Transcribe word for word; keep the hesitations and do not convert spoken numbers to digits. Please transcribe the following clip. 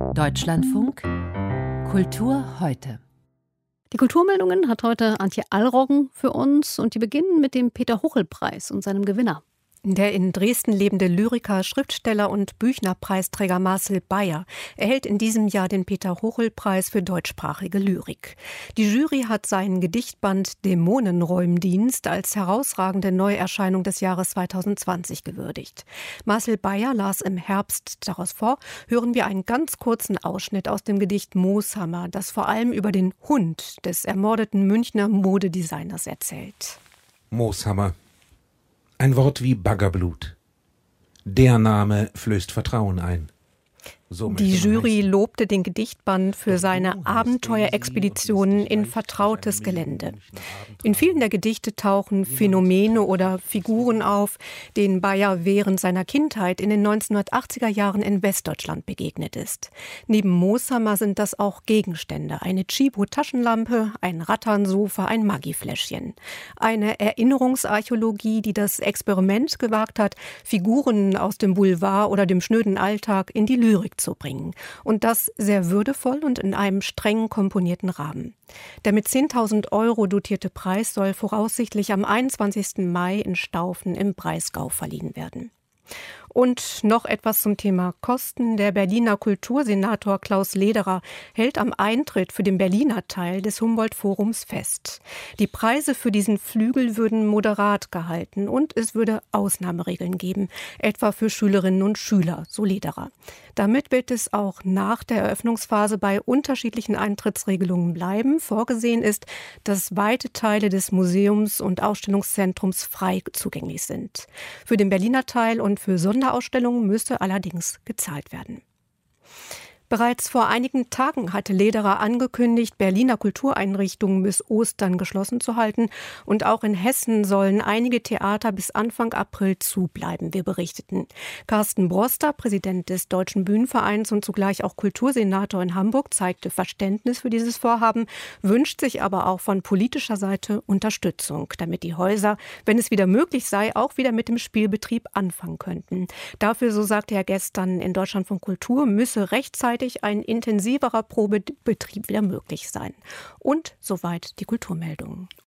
Deutschlandfunk Kultur heute. Die Kulturmeldungen hat heute Antje Allroggen für uns und die beginnen mit dem Peter-Huchel-Preis und seinem Gewinner. Der in Dresden lebende Lyriker, Schriftsteller und Büchner-Preisträger Marcel Beyer erhält in diesem Jahr den Peter-Huchel-Preis für deutschsprachige Lyrik. Die Jury hat seinen Gedichtband Dämonenräumdienst als herausragende Neuerscheinung des Jahres zweitausendzwanzig gewürdigt. Marcel Beyer las im Herbst daraus vor. Hören wir einen ganz kurzen Ausschnitt aus dem Gedicht Mooshammer, das vor allem über den Hund des ermordeten Münchner Modedesigners erzählt. Mooshammer. Ein Wort wie Baggerblut. Der Name flößt Vertrauen ein. So Die Jury lobte den Gedichtband für seine Abenteuerexpeditionen in vertrautes Gelände. In vielen der Gedichte tauchen Phänomene oder Figuren auf, denen Beyer während seiner Kindheit in den neunzehnhundertachtziger Jahren in Westdeutschland begegnet ist. Neben Mooshammer sind das auch Gegenstände, eine Chibo-Taschenlampe, ein Ratternsofa, ein Maggi-Fläschchen. Eine Erinnerungsarchäologie, die das Experiment gewagt hat, Figuren aus dem Boulevard oder dem schnöden Alltag in die Lyrik zu bringen. Und das sehr würdevoll und in einem streng komponierten Rahmen. Der mit zehntausend Euro dotierte Preis soll voraussichtlich am einundzwanzigsten Mai in Staufen im Breisgau verliehen werden. Und noch etwas zum Thema Kosten. Der Berliner Kultursenator Klaus Lederer hält am Eintritt für den Berliner Teil des Humboldt-Forums fest. Die Preise für diesen Flügel würden moderat gehalten und es würde Ausnahmeregeln geben, etwa für Schülerinnen und Schüler, so Lederer. Damit wird es auch nach der Eröffnungsphase bei unterschiedlichen Eintrittsregelungen bleiben. Vorgesehen ist, dass weite Teile des Museums und Ausstellungszentrums frei zugänglich sind. Für den Berliner Teil und für Sonderausstellungen müsste allerdings gezahlt werden. Bereits vor einigen Tagen hatte Lederer angekündigt, Berliner Kultureinrichtungen bis Ostern geschlossen zu halten. Und auch in Hessen sollen einige Theater bis Anfang April zubleiben, wir berichteten. Carsten Broster, Präsident des Deutschen Bühnenvereins und zugleich auch Kultursenator in Hamburg, zeigte Verständnis für dieses Vorhaben, wünscht sich aber auch von politischer Seite Unterstützung, damit die Häuser, wenn es wieder möglich sei, auch wieder mit dem Spielbetrieb anfangen könnten. Dafür, so sagte er gestern in Deutschlandfunk Kultur, müsse rechtzeitig ein intensiverer Probebetrieb wieder möglich sein. Und soweit die Kulturmeldungen.